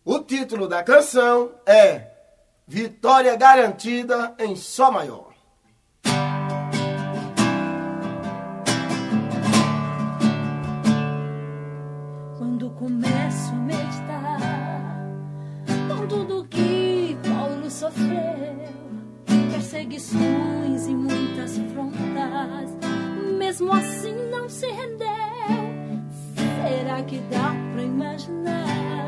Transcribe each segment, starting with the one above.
O título da canção é Vitória Garantida em Sol Maior. Quando começo a meditar com tudo que Paulo sofreu, perseguições e muitas afrontas, mesmo assim não se rendeu. Será que dá pra imaginar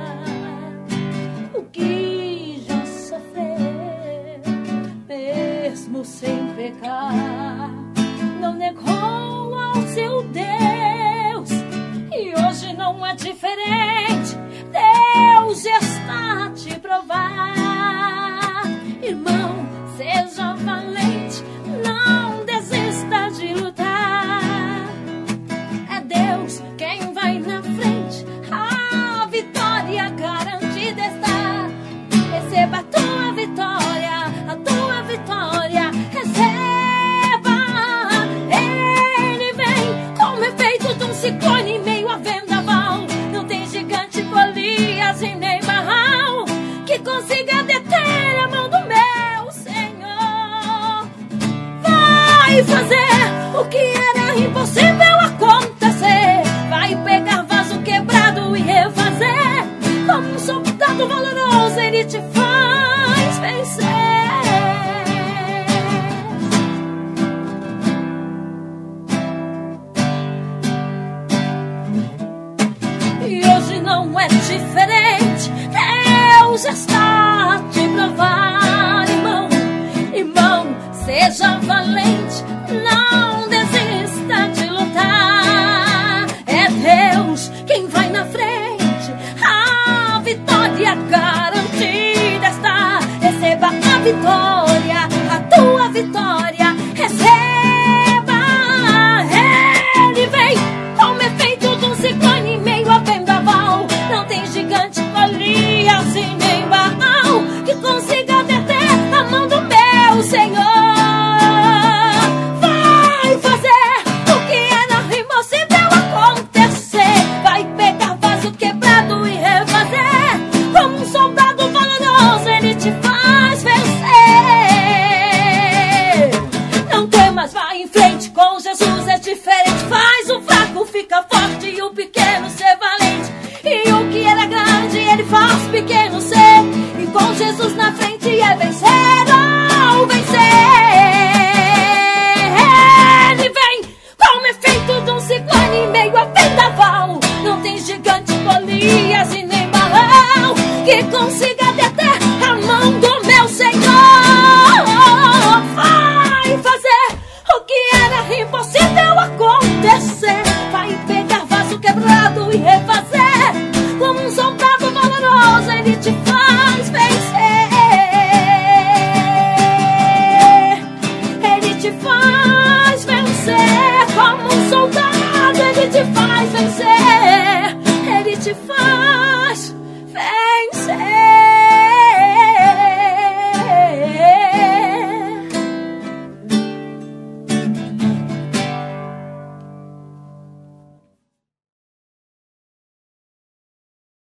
o que já sofreu, mesmo sem pecar? Não negou ao seu Deus, e hoje não é diferente. Deus está a te provar. Irmão, seja valente, não desista de lutar. É Deus quem vai na frente, a vitória garantida está. Receba a tua vitória, a tua vitória, receba. Ele vem como efeito de um ciclone em meio a vendaval. Não tem gigante, Golias e nem Baal que consiga deter a mão do meu Senhor. Vai fazer o que era impossível acontecer. Vai pegar vaso quebrado e refazer. Como um soldado valoroso, ele te faz vencer. E hoje não é diferente. Deus está a te provar, irmão. Irmão, seja valente, não desista de lutar. É Deus quem vai na frente, a vitória garantida está. Receba a vitória, a tua vitória, receba. Ele vem como efeito de um ciclone em meio a vendaval. Não tem gigante, Golias e nem Baal que consiga deter a mão do meu Senhor. Vai fazer o que era impossível acontecer. Vai pegar vaso quebrado e refazer. Como um soldado valoroso, ele te faz vencer. Não temas, vai em frente, com Jesus é diferente. Faz o fraco ficar forte e o pequeno ser valente. E o que era grande, ele faz pequeno ser. E com Jesus na frente é vencer ou vencer. Ele vem como efeito de um ciclone em meio a vendaval. Não tem gigante, Golias e nem Baal que consiga deter a mão do meu Senhor. Vai fazer o que era impossível acontecer. Vai pegar vaso quebrado e refazer. Como um soldado valoroso, ele te faz vencer. Ele te faz vencer.